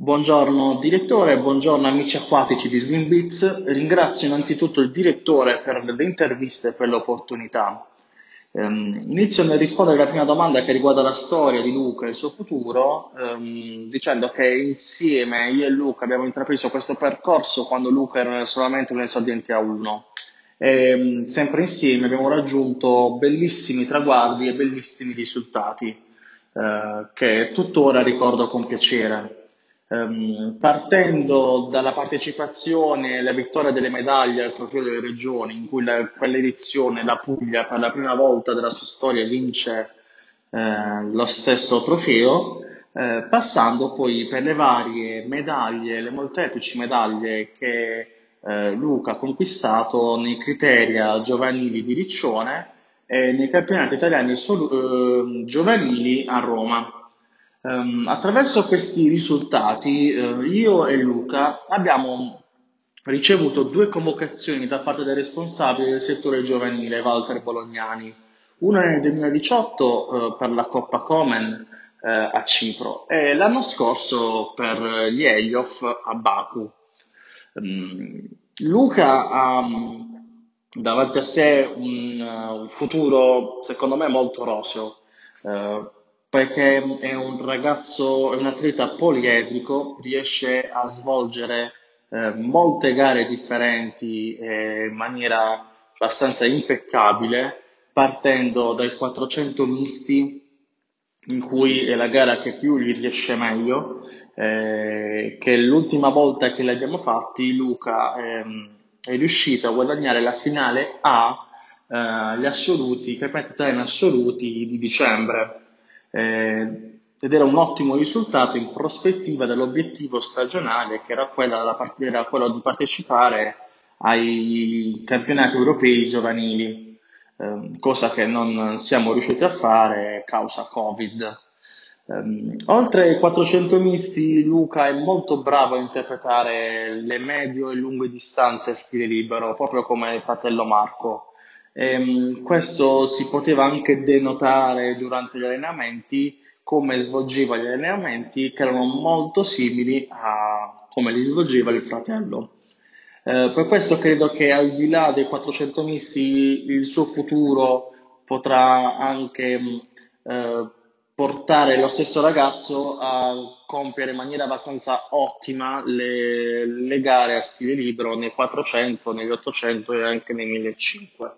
Buongiorno direttore, buongiorno amici acquatici di Swimbiz. Ringrazio innanzitutto il direttore per le interviste e per l'opportunità. Inizio nel rispondere alla prima domanda che riguarda la storia di Luca e il suo futuro, dicendo che insieme io e Luca abbiamo intrapreso questo percorso quando Luca era solamente un esordiente A1. Sempre insieme abbiamo raggiunto bellissimi traguardi e bellissimi risultati, che tuttora ricordo con piacere. Partendo dalla partecipazione e alla vittoria delle medaglie al Trofeo delle Regioni, in cui quell'edizione la Puglia per la prima volta della sua storia vince lo stesso trofeo, passando poi per le varie medaglie, le molteplici medaglie che Luca ha conquistato nei criteria giovanili di Riccione e nei campionati italiani giovanili a Roma. Attraverso questi risultati, io e Luca abbiamo ricevuto due convocazioni da parte dei responsabili del settore giovanile, Walter Bolognani, una nel 2018, per la Coppa Komen, a Cipro e l'anno scorso per gli Eliof a Baku. Mm, Luca ha davanti a sé un futuro, secondo me, molto roseo, eh, perché è un ragazzo, è un atleta poliedrico, riesce a svolgere molte gare differenti in maniera abbastanza impeccabile, partendo dai 400 misti, in cui è la gara che più gli riesce meglio, che l'ultima volta che li abbiamo fatti, Luca è riuscito a guadagnare la finale A, gli assoluti, i campionati italiani assoluti di dicembre. Ed era un ottimo risultato in prospettiva dell'obiettivo stagionale che era, era quello di partecipare ai campionati europei giovanili, cosa che non siamo riusciti a fare causa Covid. Oltre ai 400 misti, Luca è molto bravo a interpretare le medio e lunghe distanze a stile libero, proprio come il fratello Marco. Questo si poteva anche denotare durante gli allenamenti, come svolgeva gli allenamenti, che erano molto simili a come li svolgeva il fratello. Per questo credo che al di là dei 400 misti il suo futuro potrà anche portare lo stesso ragazzo a compiere in maniera abbastanza ottima le gare a stile libero nei 400, negli 800 e anche nei 1500.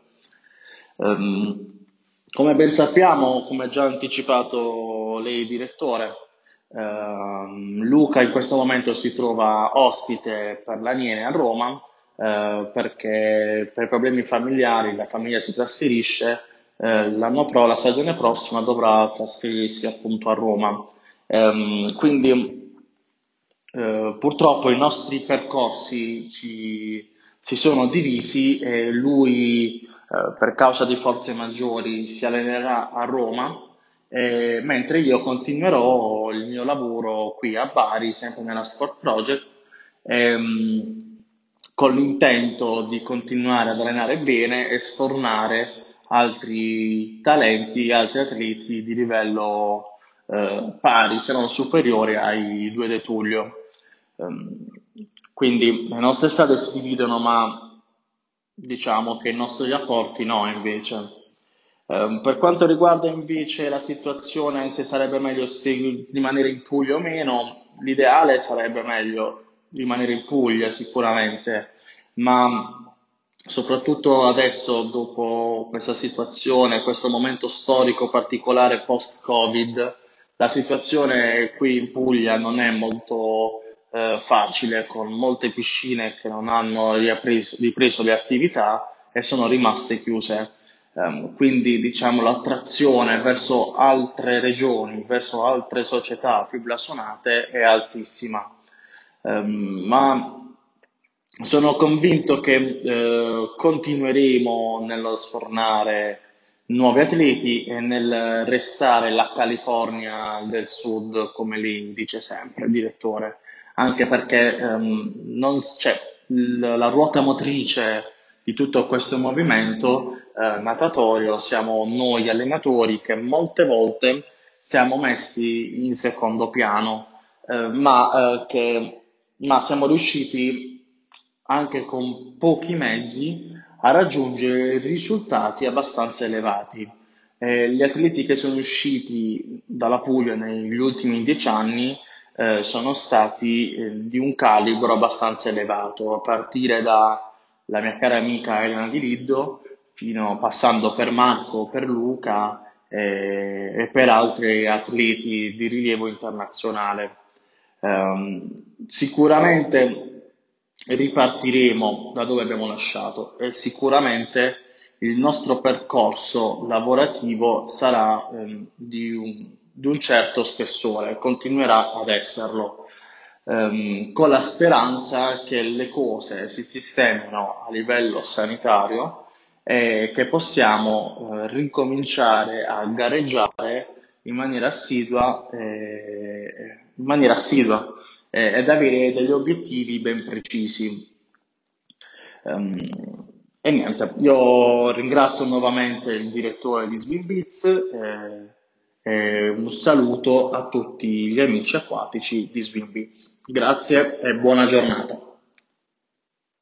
Ehm, Come ben sappiamo, come già anticipato lei, direttore, Luca in questo momento si trova ospite per l'Aniene a Roma, perché per problemi familiari la famiglia si trasferisce, la stagione prossima dovrà trasferirsi appunto a Roma. Quindi purtroppo i nostri percorsi si sono divisi e lui, per causa di forze maggiori, si allenerà a Roma, mentre io continuerò il mio lavoro qui a Bari, sempre nella Sport Project, con l'intento di continuare ad allenare bene e sfornare altri talenti, altri atleti di livello pari, se non superiore ai due De Tullio. Ehm, quindi le nostre strade si dividono, ma diciamo che i nostri rapporti no, invece. Per quanto riguarda invece la situazione, se sarebbe meglio rimanere in Puglia o meno, l'ideale sarebbe meglio rimanere in Puglia sicuramente, ma soprattutto adesso, dopo questa situazione, questo momento storico particolare post-Covid, la situazione qui in Puglia non è molto facile, con molte piscine che non hanno ripreso le attività e sono rimaste chiuse. Quindi diciamo l'attrazione verso altre regioni, verso altre società più blasonate è altissima. Ma sono convinto che continueremo nello sfornare nuovi atleti e nel restare la California del Sud, come lei dice sempre, direttore, anche perché non, cioè, la ruota motrice di tutto questo movimento natatorio siamo noi allenatori che molte volte siamo messi in secondo piano. ma siamo riusciti anche con pochi mezzi a raggiungere risultati abbastanza elevati. Gli atleti che sono usciti dalla Puglia negli ultimi 10 anni sono stati di un calibro abbastanza elevato, a partire dalla mia cara amica Elena Di Liddo, passando per Marco, per Luca e per altri atleti di rilievo internazionale. Sicuramente ripartiremo da dove abbiamo lasciato e sicuramente il nostro percorso lavorativo sarà di un certo spessore, continuerà ad esserlo, con la speranza che le cose si sistemino a livello sanitario e che possiamo ricominciare a gareggiare in maniera assidua ed avere degli obiettivi ben precisi. Ehm, e niente, io ringrazio nuovamente il direttore di Swimbiz e un saluto a tutti gli amici acquatici di Swimbiz. Grazie e buona giornata.